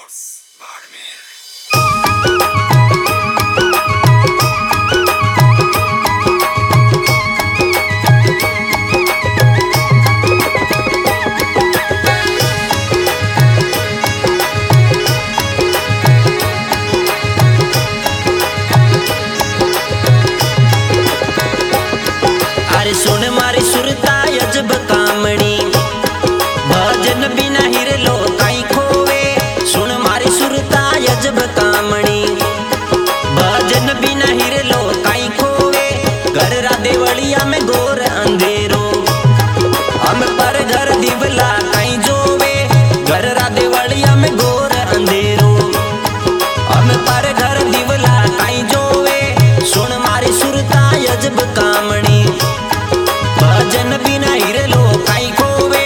अरे सुन मारी सुरता अजब कामड़ी, भजन बिना हिरलो काई खोवे। सुन मारी सुरता अजब कामड़ी, भजन बिना हिरलो काई खोवे। घर राधे वलिया में घोर अंधेरो, हम पर घर दिवला काई जोवे। घर राधे वलिया में घोर अंधेरो, हम पर घर दिवला काई जोवे। सुन मारी सुरता अजब कामड़ी, भजन बिना हिरलो काई खोवे।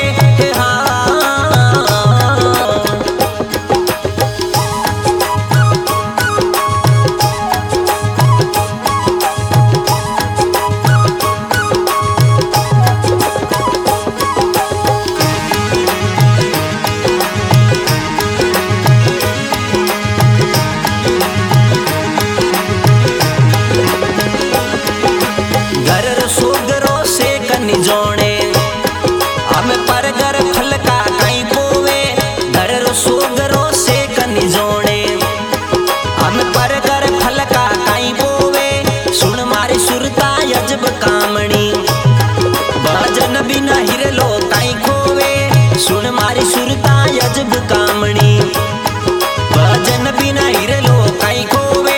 घर सोगरो से कनी जोड़े, हम पर घर फलका काई पोवे। घर सोगरो से कनी जोड़े, हम पर घर फलका काई पोवे। सुन मारी सुरता अजब कामड़ी, भजन बिना हिरलो काई खोवे। सुन मारी सुरता अजब कामड़ी, भजन बिना हिरलो काई खोवे।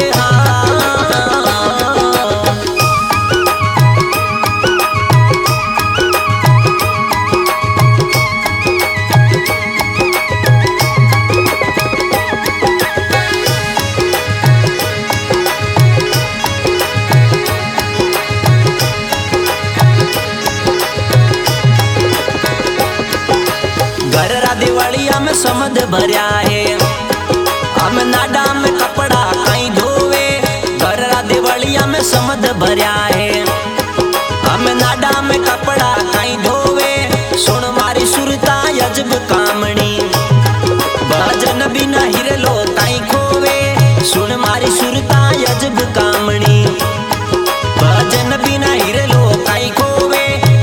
घर राधे वालिया में समझ भरिया है, हम नाडा में कपड़ा काई धोवे। घर राधे वालिया में समझ भरिया है, हम नाडा में कपड़ा काई धोवे। सुन मारी सुरता अजब कामड़ी, भजन बिना हिरलो काई खोवे। सुन मारी सुरता अजब कामड़ी, भजन बिना हिरलो काई खोवे।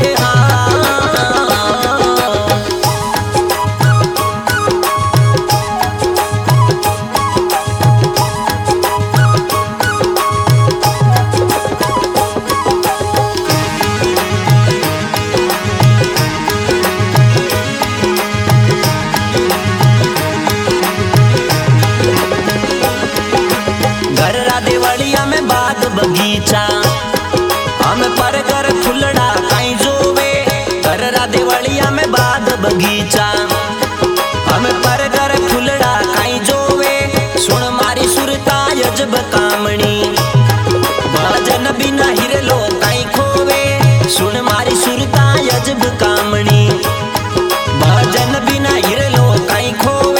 घर राधे वालिया में बाग बगीचा, हम पर घर फुलड़ा काई जोवे। घर राधे वालिया में बाग बगीचा, हम पर घर फुलड़ा काई जोवे। सुन मारी सुरता अजब कामड़ी, भजन बिना हिरलो काई खोवे। सुन मारी सुरता अजब कामड़ी, भजन बिना हिरलो काई खोवे।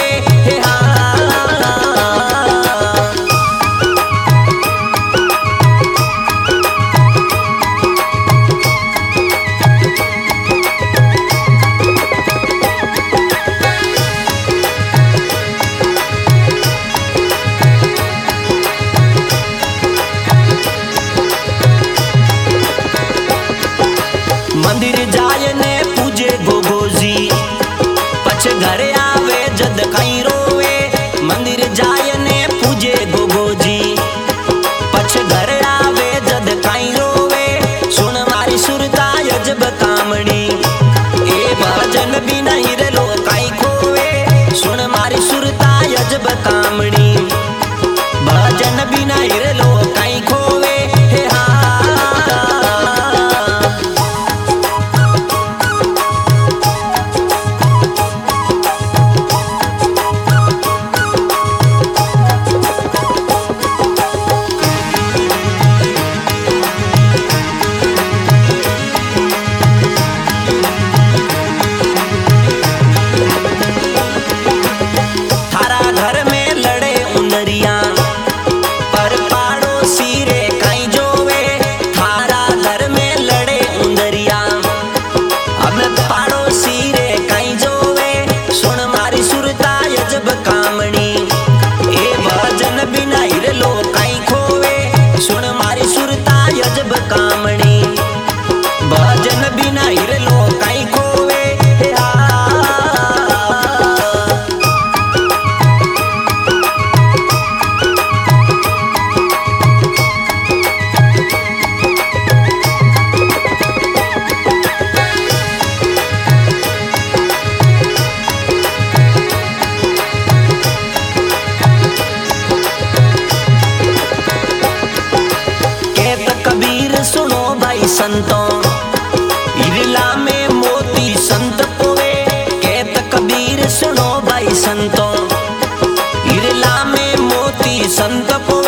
मंदिर जाए ने पूजे गोगोजी, पछ घर आवे जद काई रोवे। मंदिर जाए ने पूजे गोगोजी, पछ घर आवे जद काई रोवे। सुन मारी सुरता अजब कामड़ी, ए भजन बिना हिरलो काई खोवे। सुन मारी सुरता अजब कामड़ी, भजन बिना हिरलो काई खोवे। थारा घर में लड़े उनरिया, पर पाड़ोसी रे काई जोवे। थारा घर में लड़े उनरिया, अब पाड़ोसी रे काई जोवे। सुन मारी सुरता अजब कामड़ी, संतों, हिरला में मोती संत को